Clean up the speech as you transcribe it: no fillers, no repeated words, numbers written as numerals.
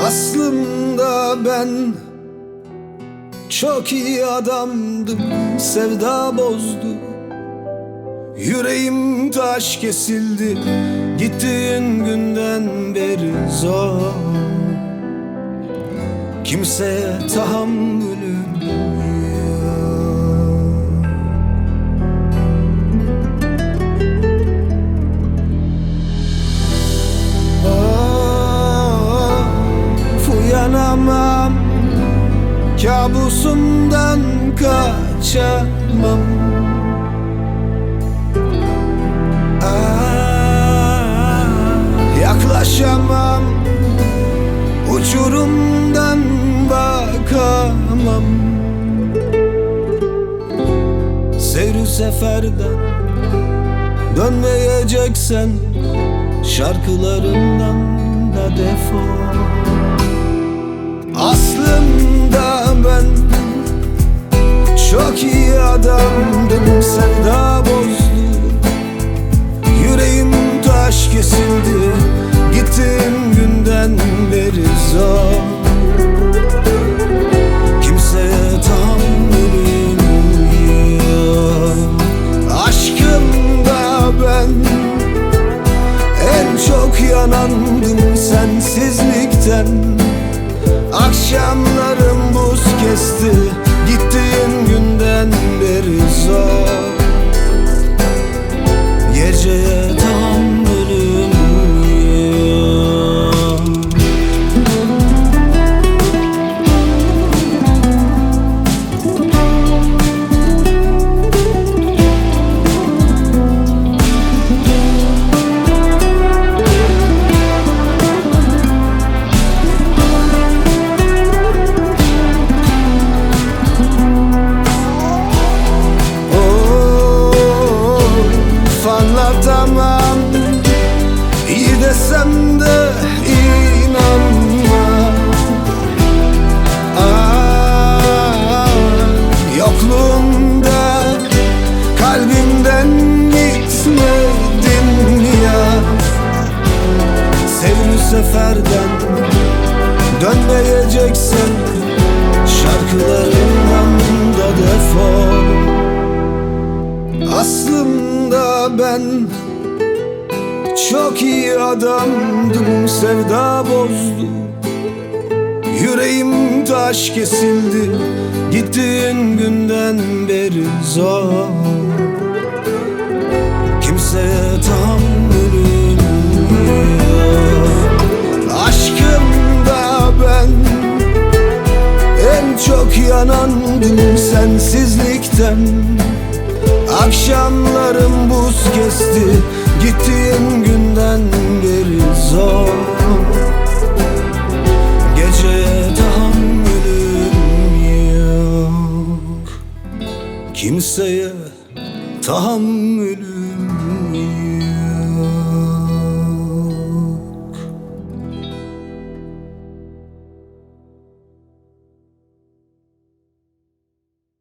Aslında ben çok iyi adamdım, sevda bozdu. Yüreğim taş kesildi, gittiğin günden beri zor. Kimseye tahammülüm yok. Uyanamam, kabusumdan kaçamam. Yaklaşamam, uçurumdan bakamam. Seyri seferden dönmeyeceksen şarkılarından da defol. Aslında ben çok iyi adamdım, sevda bozdu. Yüreğim taş kesildi, gittiğim günden beri zor. Kimseye tahammülüm yok. Aşkımda ben en çok yanandım sensizlikten. Akşamlarım buz kesti, gittiğin günden beri zor. Geceye tahammülüm yok. Anlatamam, iyi desem de inanma. Yokluğunda kalbimden gitmedin ya. Sevini seferden dönmeyeceksen şarkılarından da defol. Aslında ben çok iyi adamdım, sevda bozdu. Yüreğim taş kesildi, gittiğin günden beri zor. Kimseye tahammülüm yok. Aşkımda ben en çok yanandım sensizlikten. Akşamlarım buz kesti, gittiğin günden beri zor. Geceye tahammülüm yok. Kimseye tahammülüm